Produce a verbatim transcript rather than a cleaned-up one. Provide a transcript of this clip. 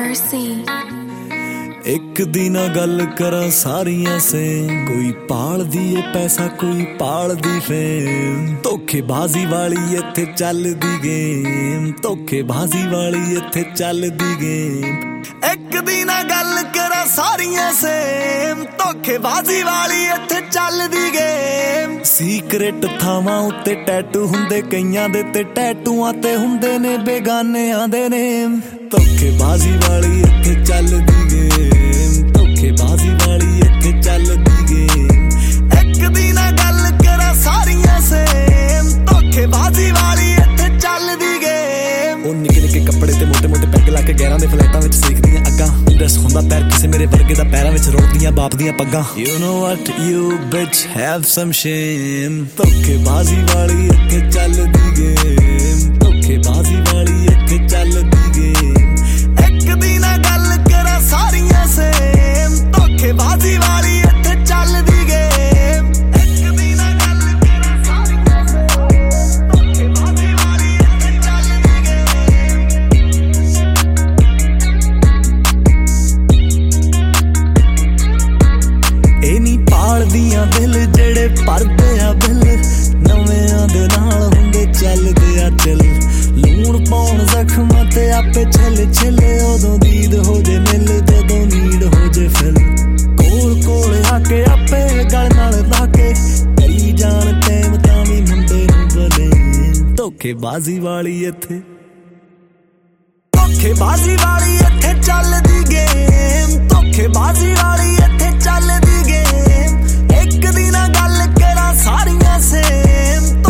mercy. एक दी ना गल करा सारियां से, कोई पाल दी ए पैसा कोई पाल दी फेम, धोखेबाजी वाली इत्थे चलदी गेम, धोखेबाजी वाली इत्थे चलदी गेम। एक दी ना गल करा सारियां से, धोखेबाजी वाली इत्थे चलदी गेम। सीक्रेट थावां उत्ते टैटू हुंदे कईयां दे, ते टैटूआं ते हुंदे ने बेगानेआं दे नेम। धोखेबाजी वाली इत्थे चलदी गेम, धोखेबाजी वाली इत्थे चलदी गेम। एक दी ना गल करा सारियां से, धोखेबाजी वाली इत्थे चलदी गेम। ओ निक्के निक्के कपड़े ते मोटे मोटे पैग ला के गैरां दे फ्लैटां विच सीखदियां अग्गां, दस हुंदा पैर किसे मेरे वर्गे दा पैरां विच रोलदियां बाप दियां पग्गां। You know what you bitch have some shame, धोखेबाजी वाली इत्थे चलदी गेम, धोखेबाजी वाली इत्थे चलदी गेम। एक दी ना गल करा सारियां से, धोखेबाजी वाली इत्थे चलदी गेम। एक दी ना गल करा सारियां से, धोखेबाजी वाली इत्थे चलदी गेम। ए नी पालदियां दिल जेड़े भरदे आ बिल, नवेआं दे नाल हुंदे चलदे आ चल। लूण पाउण जख्मां ते आपे छिल छिल, उदों दीद हो जे मिल जदों नीड हो जे फिल। कोल कोल आके आपे गल नाल लाके करी जान टैम तां वी मुंडे नूं बले। धोखेबाजी वाली इत्थे, धोखेबाजी वाली इत्थे चलदी गेम, धोखेबाजी वाली इत्थे चलदी गेम। एक दी ना गल करा सारियां से,